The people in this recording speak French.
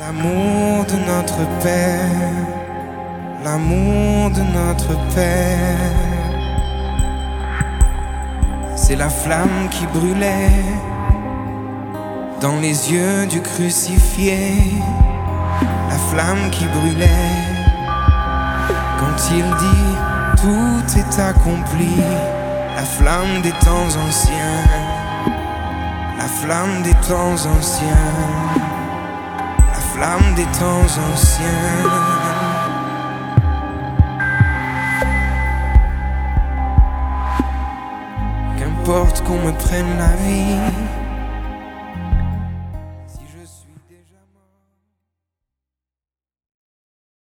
L'amour de notre Père, l'amour de notre Père, c'est la flamme qui brûlait dans les yeux du crucifié, la flamme qui brûlait quand il dit tout est accompli, la flamme des temps anciens, la flamme des temps anciens, la flamme des temps anciens. Qu'importe qu'on me prenne la vie,